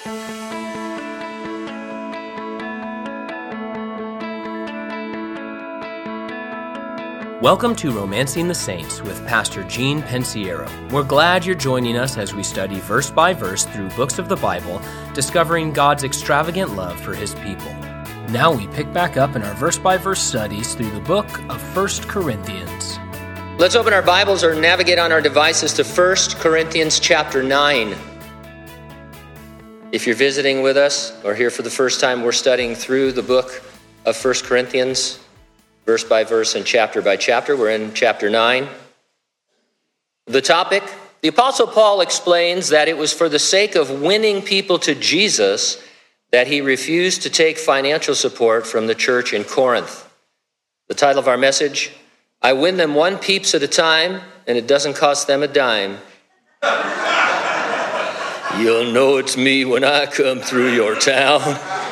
Welcome to Romancing the Saints with Pastor Gene Pensiero. We're glad you're joining us as we study verse by verse through books of the Bible, discovering God's extravagant love for His people. Now we pick back up in our verse by verse studies through the book of 1 Corinthians. Let's open our Bibles or navigate on our devices to 1 Corinthians chapter 9. If you're visiting with us or here for the first time, we're studying through the book of 1 Corinthians. Verse by verse and chapter by chapter. We're in chapter 9. The topic, the Apostle Paul explains that it was for the sake of winning people to Jesus that he refused to take financial support from the church in Corinth. The title of our message, I win them one peeps at a time, and it doesn't cost them a dime. You'll know it's me when I come through your town.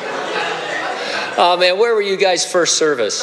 Oh man, where were you guys first service?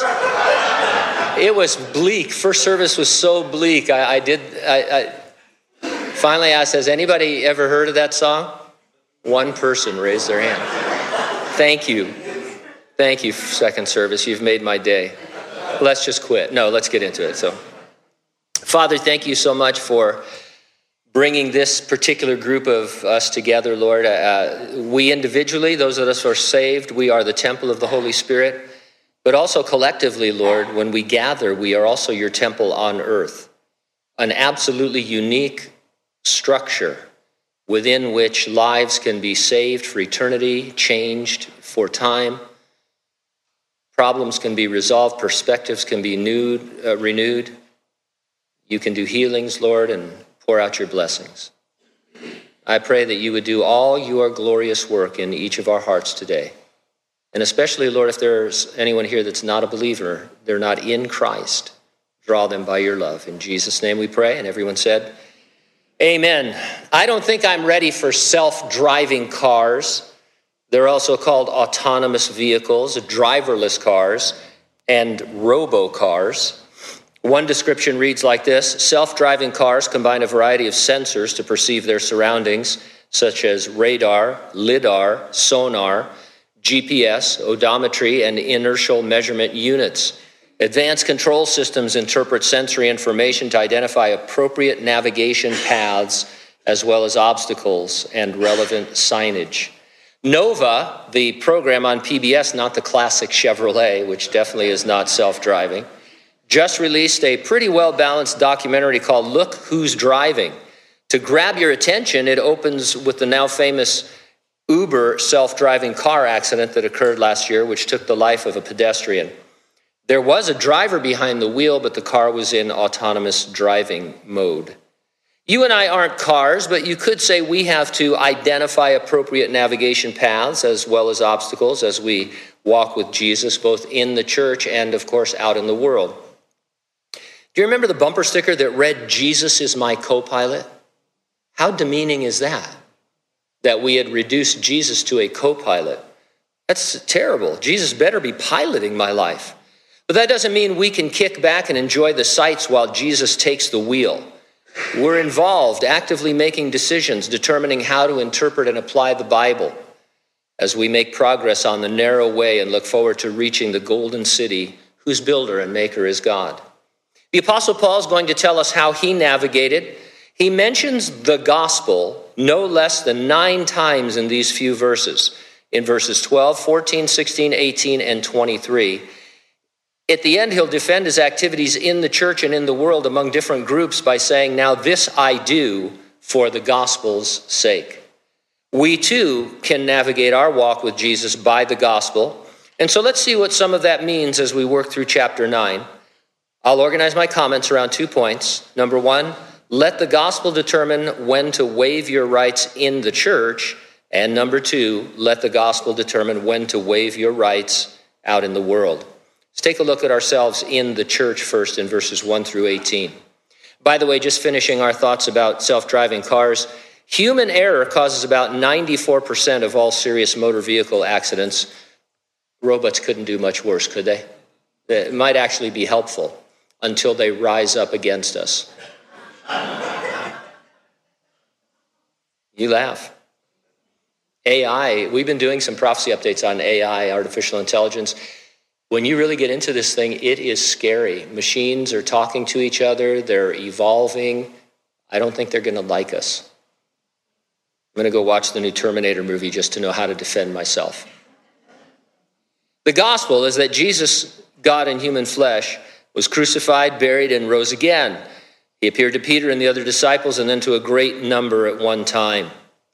It was bleak. First service was so bleak. I finally asked, has anybody ever heard of that song? One person raised their hand. Thank you. Thank you, second service. You've made my day. Let's just quit. No, let's get into it. So, Father, thank you so much for bringing this particular group of us together, Lord. We individually, those of us who are saved, we are the temple of the Holy Spirit. But also collectively, Lord, when we gather, we are also your temple on earth, an absolutely unique structure within which lives can be saved for eternity, changed for time. Problems can be resolved, perspectives can be renewed. You can do healings, Lord, and pour out your blessings. I pray that you would do all your glorious work in each of our hearts today. And especially, Lord, if there's anyone here that's not a believer, they're not in Christ, draw them by your love. In Jesus' name we pray, and everyone said, amen. I don't think I'm ready for self-driving cars. They're also called autonomous vehicles, driverless cars, and robo-cars. One description reads like this: self-driving cars combine a variety of sensors to perceive their surroundings, such as radar, lidar, sonar, GPS, odometry, and inertial measurement units. Advanced control systems interpret sensory information to identify appropriate navigation paths as well as obstacles and relevant signage. Nova, the program on PBS, not the classic Chevrolet, which definitely is not self-driving, just released a pretty well-balanced documentary called Look Who's Driving. To grab your attention, it opens with the now famous Uber self-driving car accident that occurred last year, which took the life of a pedestrian. There was a driver behind the wheel, but the car was in autonomous driving mode. You and I aren't cars, but you could say we have to identify appropriate navigation paths as well as obstacles as we walk with Jesus, both in the church and, of course, out in the world. Do you remember the bumper sticker that read, Jesus is my co-pilot? How demeaning is that? That we had reduced Jesus to a co-pilot. That's terrible. Jesus better be piloting my life. But that doesn't mean we can kick back and enjoy the sights while Jesus takes the wheel. We're involved, actively making decisions, determining how to interpret and apply the Bible as we make progress on the narrow way and look forward to reaching the golden city whose builder and maker is God. The Apostle Paul is going to tell us how he navigated. He mentions the gospel no less than 9 times in these few verses, in verses 12, 14, 16, 18, and 23. At the end, he'll defend his activities in the church and in the world among different groups by saying, now this I do for the gospel's sake. We too can navigate our walk with Jesus by the gospel. And so let's see what some of that means as we work through chapter 9. I'll organize my comments around 2 points. Number 1, let the gospel determine when to waive your rights in the church. And number 2, let the gospel determine when to waive your rights out in the world. Let's take a look at ourselves in the church first in verses 1 through 18. By the way, just finishing our thoughts about self-driving cars, human error causes about 94% of all serious motor vehicle accidents. Robots couldn't do much worse, could they? It might actually be helpful until they rise up against us. You laugh. AI, we've been doing some prophecy updates on AI, artificial intelligence. When you really get into this thing, it is scary. Machines are talking to each other. They're evolving. I don't think they're going to like us. I'm going to go watch the new Terminator movie just to know how to defend myself. The gospel is that Jesus, God in human flesh, was crucified, buried, and rose again. He appeared to Peter and the other disciples and then to a great number at one time.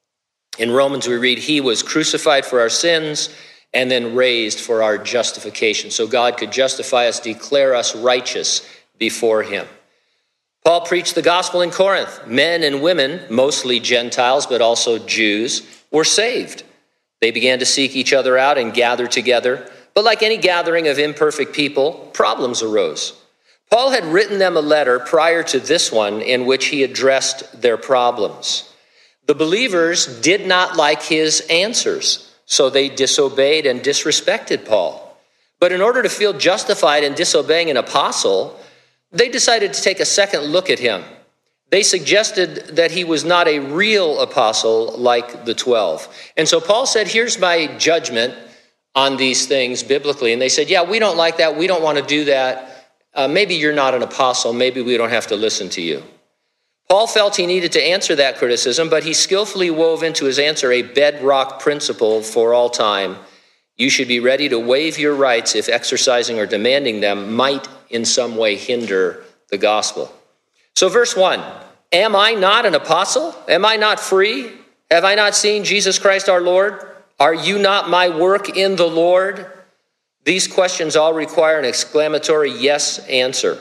In Romans, we read, he was crucified for our sins and then raised for our justification. So God could justify us, declare us righteous before him. Paul preached the gospel in Corinth. Men and women, mostly Gentiles, but also Jews, were saved. They began to seek each other out and gather together. But like any gathering of imperfect people, problems arose. Paul had written them a letter prior to this one in which he addressed their problems. The believers did not like his answers, so they disobeyed and disrespected Paul. But in order to feel justified in disobeying an apostle, they decided to take a second look at him. They suggested that he was not a real apostle like the 12. And so Paul said, here's my judgment on these things biblically. And they said, yeah, we don't like that. We don't want to do that. Maybe you're not an apostle. Maybe we don't have to listen to you. Paul felt he needed to answer that criticism, but he skillfully wove into his answer a bedrock principle for all time. You should be ready to waive your rights if exercising or demanding them might in some way hinder the gospel. So verse 1, am I not an apostle? Am I not free? Have I not seen Jesus Christ our Lord? Are you not my work in the Lord? These questions all require an exclamatory yes answer.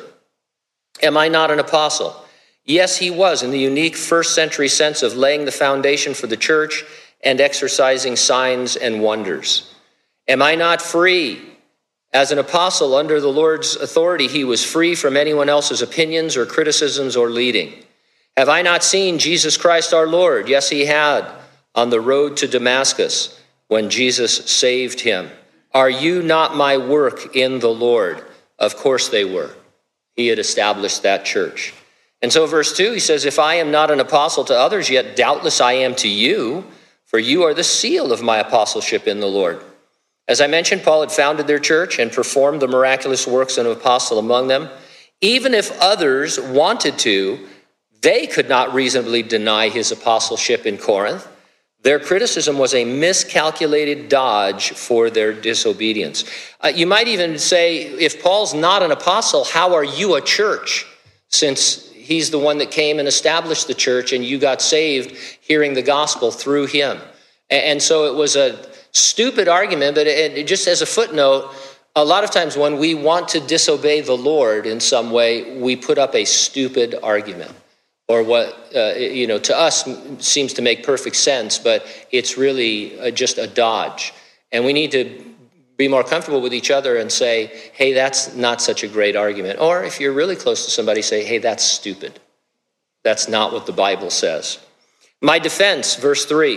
Am I not an apostle? Yes, he was, in the unique first century sense of laying the foundation for the church and exercising signs and wonders. Am I not free? As an apostle under the Lord's authority, he was free from anyone else's opinions or criticisms or leading. Have I not seen Jesus Christ our Lord? Yes, he had, on the road to Damascus when Jesus saved him. Are you not my work in the Lord? Of course they were. He had established that church. And so verse 2, he says, if I am not an apostle to others, yet doubtless I am to you, for you are the seal of my apostleship in the Lord. As I mentioned, Paul had founded their church and performed the miraculous works of an apostle among them. Even if others wanted to, they could not reasonably deny his apostleship in Corinth. Their criticism was a miscalculated dodge for their disobedience. You might even say, if Paul's not an apostle, how are you a church? Since he's the one that came and established the church and you got saved hearing the gospel through him. And so it was a stupid argument, but it just as a footnote, a lot of times when we want to disobey the Lord in some way, we put up a stupid argument. Or what, to us seems to make perfect sense, but it's really just a dodge. And we need to be more comfortable with each other and say, hey, that's not such a great argument. Or if you're really close to somebody, say, hey, that's stupid. That's not what the Bible says. My defense, verse 3,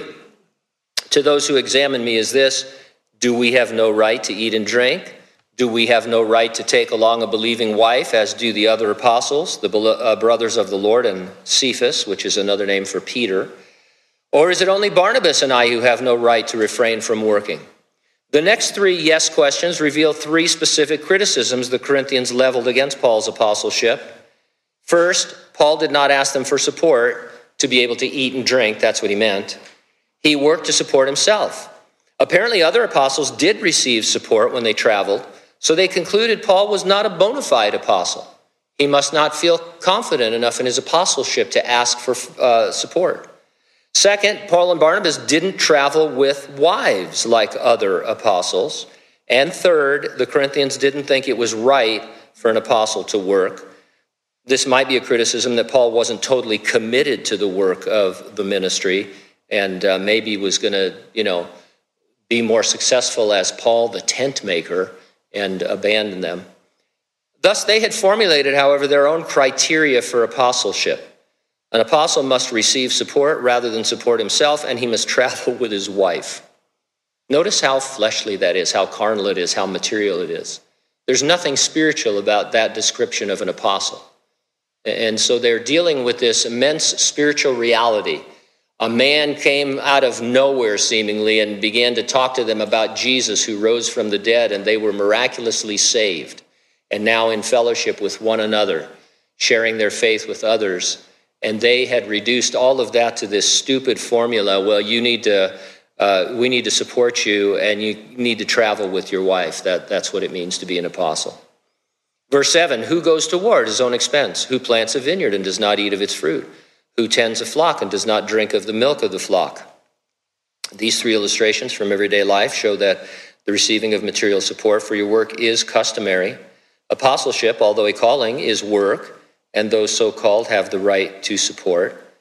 to those who examine me is this: do we have no right to eat and drink? Do we have no right to take along a believing wife, as do the other apostles, the brothers of the Lord, and Cephas, which is another name for Peter? Or is it only Barnabas and I who have no right to refrain from working? The next three yes questions reveal three specific criticisms the Corinthians leveled against Paul's apostleship. First, Paul did not ask them for support to be able to eat and drink. That's what he meant. He worked to support himself. Apparently, other apostles did receive support when they traveled, so they concluded Paul was not a bona fide apostle. He must not feel confident enough in his apostleship to ask for support. Second, Paul and Barnabas didn't travel with wives like other apostles. And third, the Corinthians didn't think it was right for an apostle to work. This might be a criticism that Paul wasn't totally committed to the work of the ministry and maybe was going to, be more successful as Paul the tent maker and abandon them. Thus, they had formulated, however, their own criteria for apostleship. An apostle must receive support rather than support himself, and he must travel with his wife. Notice how fleshly that is, how carnal it is, how material it is. There's nothing spiritual about that description of an apostle. And so they're dealing with this immense spiritual reality. A man came out of nowhere seemingly and began to talk to them about Jesus who rose from the dead, and they were miraculously saved and now in fellowship with one another, sharing their faith with others. And they had reduced all of that to this stupid formula. Well, we need to support you, and you need to travel with your wife. That's what it means to be an apostle. Verse 7, who goes to war at his own expense? Who plants a vineyard and does not eat of its fruit? Who tends a flock and does not drink of the milk of the flock? These three illustrations from everyday life show that the receiving of material support for your work is customary. Apostleship, although a calling, is work, and those so called have the right to support.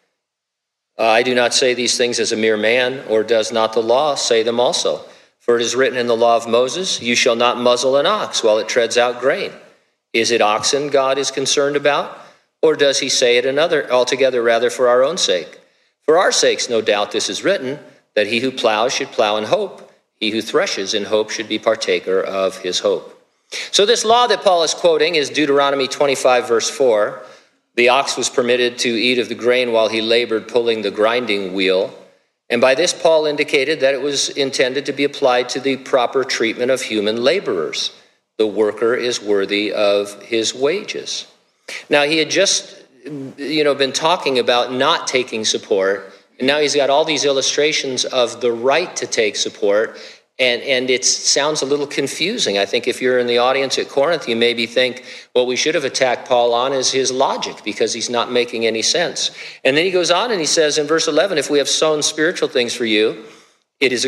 I do not say these things as a mere man, or does not the law say them also? For it is written in the law of Moses, you shall not muzzle an ox while it treads out grain. Is it oxen God is concerned about? Or does he say it altogether rather for our own sake? For our sakes, no doubt this is written, that he who plows should plow in hope. He who threshes in hope should be partaker of his hope. So this law that Paul is quoting is Deuteronomy 25, verse 4. The ox was permitted to eat of the grain while he labored pulling the grinding wheel. And by this, Paul indicated that it was intended to be applied to the proper treatment of human laborers. The worker is worthy of his wages. Now, he had just, been talking about not taking support, and now he's got all these illustrations of the right to take support, and it sounds a little confusing. I think if you're in the audience at Corinth, you maybe think, what we should have attacked Paul on is his logic, because he's not making any sense. And then he goes on and he says in verse 11, if we have sown spiritual things for you, is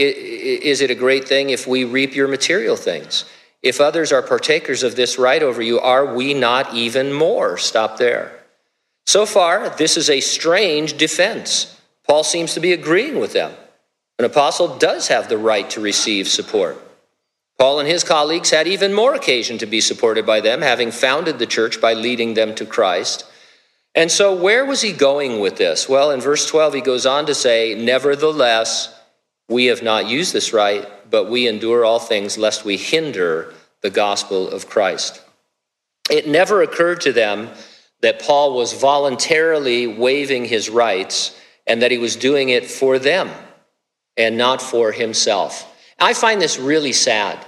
it a great thing if we reap your material things? If others are partakers of this right over you, are we not even more? Stop there. So far, this is a strange defense. Paul seems to be agreeing with them. An apostle does have the right to receive support. Paul and his colleagues had even more occasion to be supported by them, having founded the church by leading them to Christ. And so where was he going with this? Well, in verse 12, he goes on to say, nevertheless, we have not used this right, but we endure all things lest we hinder the gospel of Christ. It never occurred to them that Paul was voluntarily waiving his rights and that he was doing it for them and not for himself. I find this really sad.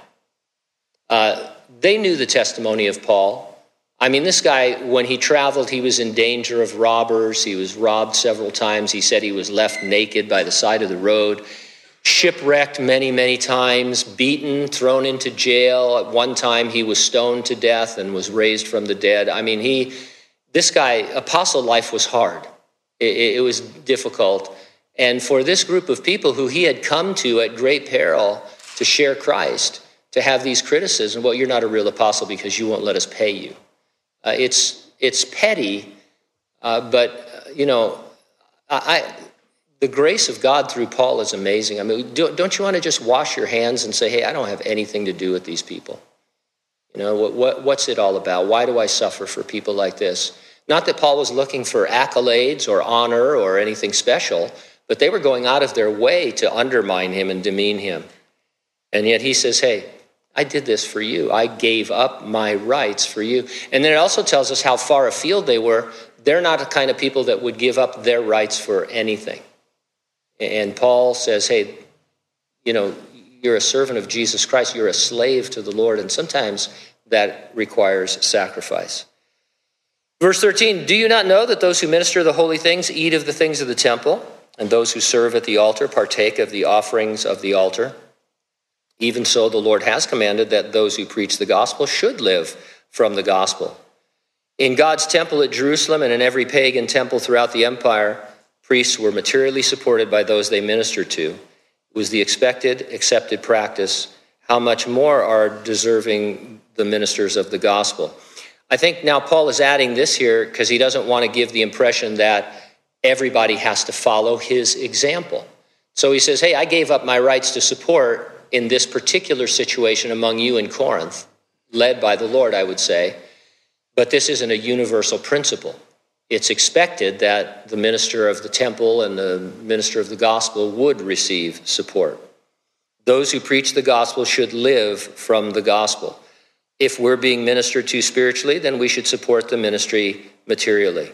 They knew the testimony of Paul. I mean, this guy, when he traveled, he was in danger of robbers. He was robbed several times. He said he was left naked by the side of the road. Shipwrecked many, many times, beaten, thrown into jail. At one time, he was stoned to death and was raised from the dead. I mean, this guy, apostle life was hard. It was difficult. And for this group of people who he had come to at great peril to share Christ, to have these criticisms, well, you're not a real apostle because you won't let us pay you. It's petty, but, the grace of God through Paul is amazing. I mean, don't you want to just wash your hands and say, hey, I don't have anything to do with these people? What's it all about? Why do I suffer for people like this? Not that Paul was looking for accolades or honor or anything special, but they were going out of their way to undermine him and demean him. And yet he says, hey, I did this for you. I gave up my rights for you. And then it also tells us how far afield they were. They're not the kind of people that would give up their rights for anything. And Paul says, hey, you're a servant of Jesus Christ. You're a slave to the Lord. And sometimes that requires sacrifice. Verse 13, do you not know that those who minister the holy things eat of the things of the temple, and those who serve at the altar partake of the offerings of the altar? Even so, the Lord has commanded that those who preach the gospel should live from the gospel. In God's temple at Jerusalem and in every pagan temple throughout the empire, priests were materially supported by those they ministered to. It was the expected, accepted practice. How much more are deserving the ministers of the gospel? I think now Paul is adding this here because he doesn't want to give the impression that everybody has to follow his example. So he says, hey, I gave up my rights to support in this particular situation among you in Corinth, led by the Lord, I would say, but this isn't a universal principle. It's expected that the minister of the temple and the minister of the gospel would receive support. Those who preach the gospel should live from the gospel. If we're being ministered to spiritually, then we should support the ministry materially.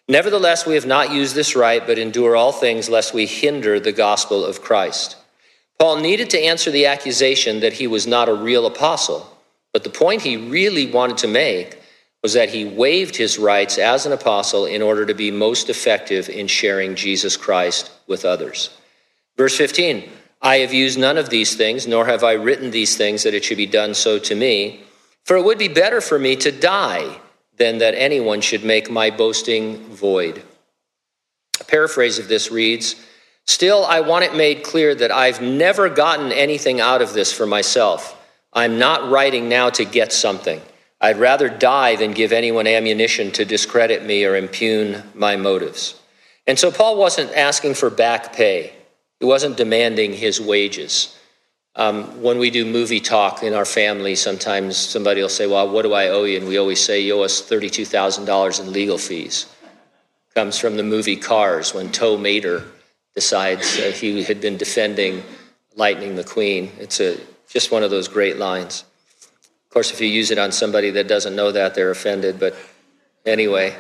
Nevertheless, we have not used this right, but endure all things lest we hinder the gospel of Christ. Paul needed to answer the accusation that he was not a real apostle, but the point he really wanted to make was that he waived his rights as an apostle in order to be most effective in sharing Jesus Christ with others. Verse 15, I have used none of these things, nor have I written these things that it should be done so to me, for it would be better for me to die than that anyone should make my boasting void. A paraphrase of this reads, still, I want it made clear that I've never gotten anything out of this for myself. I'm not writing now to get something. I'd rather die than give anyone ammunition to discredit me or impugn my motives. And so Paul wasn't asking for back pay. He wasn't demanding his wages. When we do movie talk in our family, sometimes somebody will say, well, what do I owe you? And we always say, you owe us $32,000 in legal fees. Comes from the movie Cars, when Tow Mater decides he had been defending Lightning McQueen. It's just one of those great lines. Of course, if you use it on somebody that doesn't know that, they're offended. But anyway,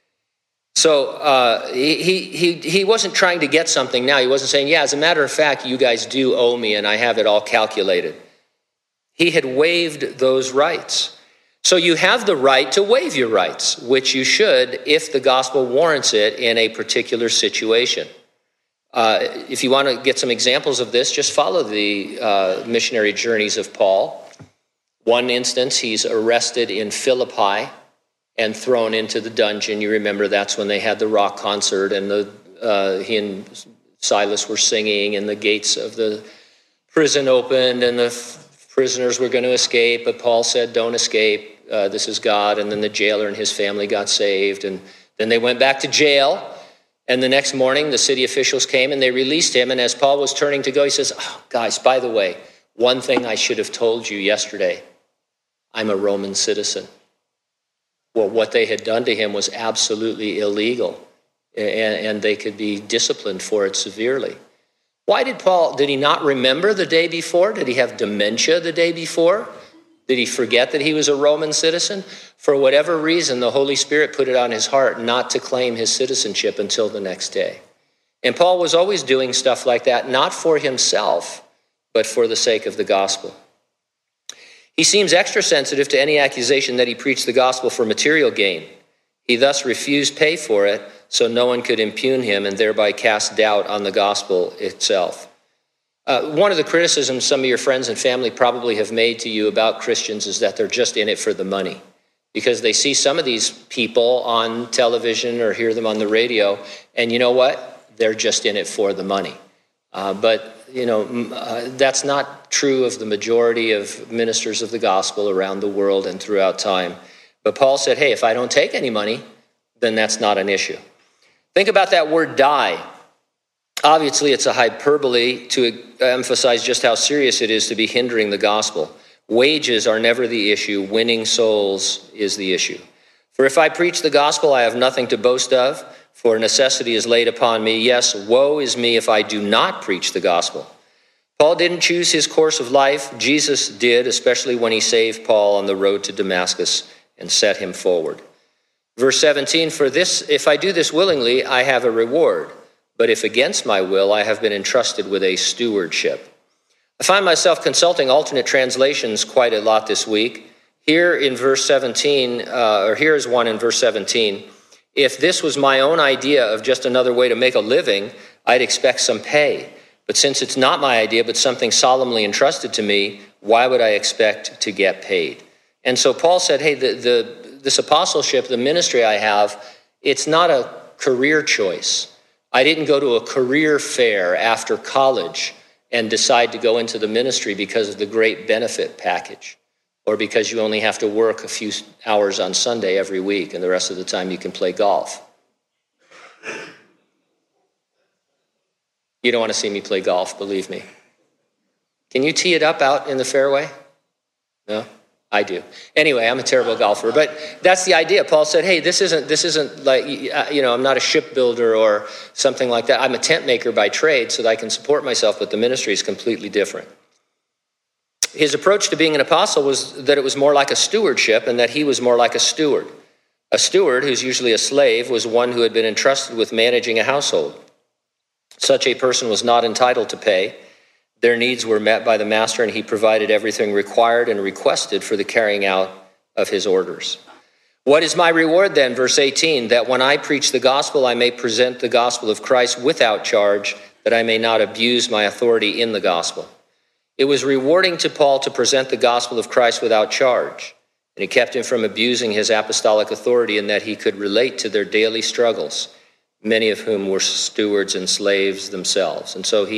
so he wasn't trying to get something now. He wasn't saying, yeah, as a matter of fact, you guys do owe me and I have it all calculated. He had waived those rights. So you have the right to waive your rights, which you should if the gospel warrants it in a particular situation. If you want to get some examples of this, just follow the missionary journeys of Paul. One instance, he's arrested in Philippi and thrown into the dungeon. You remember that's when they had the rock concert and he and Silas were singing and the gates of the prison opened and the prisoners were going to escape, but Paul said, don't escape, this is God. And then the jailer and his family got saved. And then they went back to jail. And the next morning, the city officials came and they released him. And as Paul was turning to go, he says, oh, guys, by the way, one thing I should have told you yesterday, I'm a Roman citizen. Well, what they had done to him was absolutely illegal, and they could be disciplined for it severely. Why did he not remember the day before? Did he have dementia the day before? Did he forget that he was a Roman citizen? For whatever reason, the Holy Spirit put it on his heart not to claim his citizenship until the next day. And Paul was always doing stuff like that, not for himself, but for the sake of the gospel. He seems extra sensitive to any accusation that he preached the gospel for material gain. He thus refused pay for it so no one could impugn him and thereby cast doubt on the gospel itself. One of the criticisms some of your friends and family probably have made to you about Christians is that they're just in it for the money, because they see some of these people on television or hear them on the radio, and you know what? They're just in it for the money. But that's not true of the majority of ministers of the gospel around the world and throughout time. But Paul said, hey, if I don't take any money, then that's not an issue. Think about that word die. Obviously, it's a hyperbole to emphasize just how serious it is to be hindering the gospel. Wages are never the issue. Winning souls is the issue. For if I preach the gospel, I have nothing to boast of, for necessity is laid upon me. Yes, woe is me if I do not preach the gospel. Paul didn't choose his course of life. Jesus did, especially when he saved Paul on the road to Damascus and set him forward. Verse 17, for this, if I do this willingly, I have a reward. But if against my will, I have been entrusted with a stewardship. I find myself consulting alternate translations quite a lot this week. Here in verse 17, here is one in verse 17. If this was my own idea of just another way to make a living, I'd expect some pay. But since it's not my idea, but something solemnly entrusted to me, why would I expect to get paid? And so Paul said, hey, this apostleship, the ministry I have, it's not a career choice. I didn't go to a career fair after college and decide to go into the ministry because of the great benefit package, or because you only have to work a few hours on Sunday every week and the rest of the time you can play golf. You don't want to see me play golf, believe me. Can you tee it up out in the fairway? No? I do. Anyway, I'm a terrible golfer, but that's the idea. Paul said, hey, this isn't like, I'm not a shipbuilder or something like that. I'm a tent maker by trade so that I can support myself, but the ministry is completely different. His approach to being an apostle was that it was more like a stewardship and that he was more like a steward. A steward, who's usually a slave, was one who had been entrusted with managing a household. Such a person was not entitled to pay. Their needs were met by the master, and he provided everything required and requested for the carrying out of his orders. What is my reward then? Verse 18, that when I preach the gospel, I may present the gospel of Christ without charge, that I may not abuse my authority in the gospel. It was rewarding to Paul to present the gospel of Christ without charge, and it kept him from abusing his apostolic authority in that he could relate to their daily struggles, many of whom were stewards and slaves themselves. And so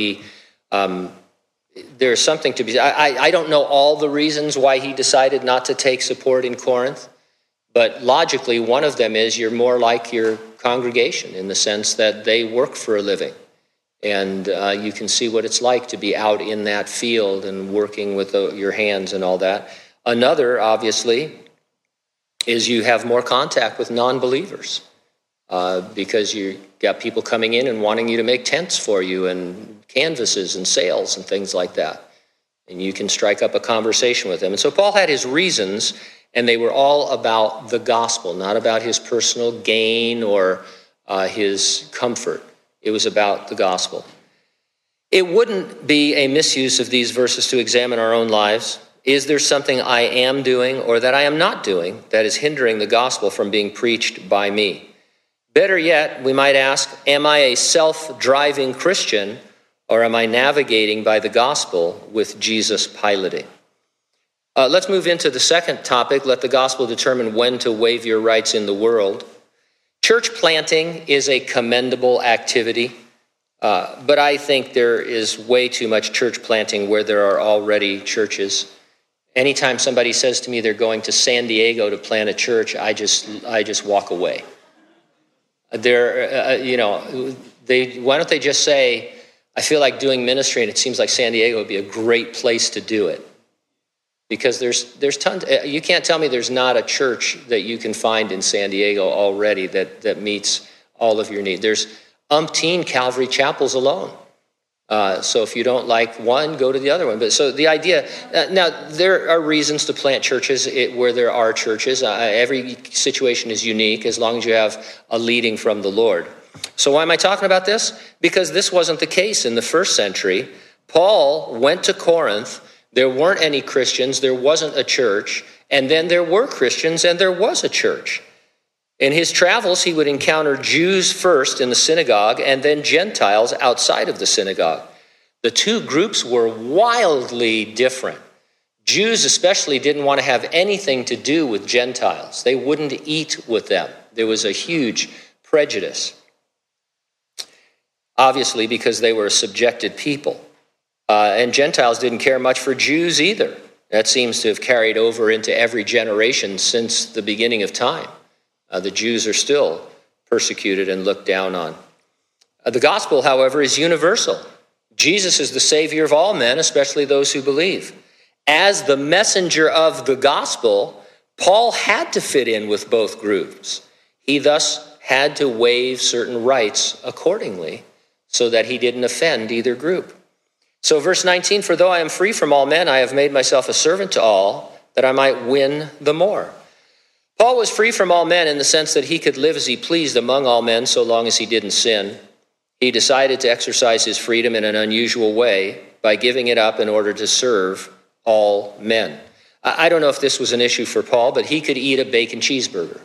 there's something to be, I don't know all the reasons why he decided not to take support in Corinth, but logically one of them is you're more like your congregation in the sense that they work for a living. And you can see what it's like to be out in that field and working with your hands and all that. Another, obviously, is you have more contact with non-believers because you got people coming in and wanting you to make tents for you and canvases and sails and things like that. And you can strike up a conversation with them. And so Paul had his reasons, and they were all about the gospel, not about his personal gain or his comfort. It was about the gospel. It wouldn't be a misuse of these verses to examine our own lives. Is there something I am doing or that I am not doing that is hindering the gospel from being preached by me? Better yet, we might ask, am I a self-driving Christian, or am I navigating by the gospel with Jesus piloting? Let's move into the second topic. Let the gospel determine when to waive your rights in the world. Church planting is a commendable activity, but I think there is way too much church planting where there are already churches. Anytime somebody says to me they're going to San Diego to plant a church, I just walk away. Why don't they just say, I feel like doing ministry and it seems like San Diego would be a great place to do it. Because there's tons, you can't tell me there's not a church that you can find in San Diego already that meets all of your needs. There's umpteen Calvary chapels alone. So if you don't like one, go to the other one. But so the idea, now there are reasons to plant churches where there are churches. Every situation is unique as long as you have a leading from the Lord. So why am I talking about this? Because this wasn't the case in the first century. Paul went to Corinth. There weren't any Christians. There wasn't a church. And then there were Christians and there was a church. In his travels, he would encounter Jews first in the synagogue and then Gentiles outside of the synagogue. The two groups were wildly different. Jews especially didn't want to have anything to do with Gentiles. They wouldn't eat with them. There was a huge prejudice. Obviously, because they were a subjected people. And Gentiles didn't care much for Jews either. That seems to have carried over into every generation since the beginning of time. The Jews are still persecuted and looked down on. The gospel, however, is universal. Jesus is the Savior of all men, especially those who believe. As the messenger of the gospel, Paul had to fit in with both groups. He thus had to waive certain rights accordingly so that he didn't offend either group. So verse 19, for though I am free from all men, I have made myself a servant to all, that I might win the more. Paul was free from all men in the sense that he could live as he pleased among all men so long as he didn't sin. He decided to exercise his freedom in an unusual way by giving it up in order to serve all men. I don't know if this was an issue for Paul, but he could eat a bacon cheeseburger.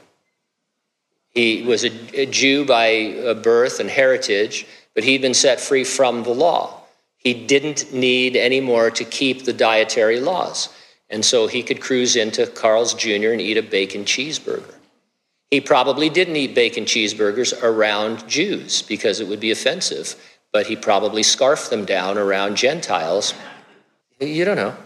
He was a Jew by birth and heritage, but he'd been set free from the law. He didn't need any more to keep the dietary laws. And so he could cruise into Carl's Jr. and eat a bacon cheeseburger. He probably didn't eat bacon cheeseburgers around Jews because it would be offensive, but he probably scarfed them down around Gentiles. You don't know.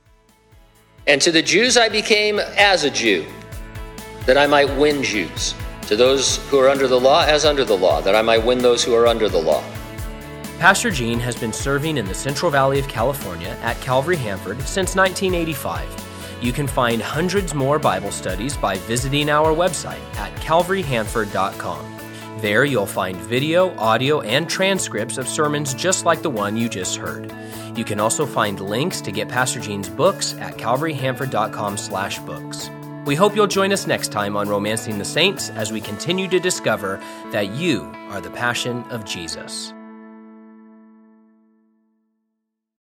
And to the Jews I became as a Jew, that I might win Jews. To those who are under the law, as under the law, that I might win those who are under the law. Pastor Gene has been serving in the Central Valley of California at Calvary Hanford since 1985. You can find hundreds more Bible studies by visiting our website at calvaryhanford.com. There you'll find video, audio, and transcripts of sermons just like the one you just heard. You can also find links to get Pastor Gene's books at calvaryhanford.com/books. We hope you'll join us next time on Romancing the Saints as we continue to discover that you are the passion of Jesus.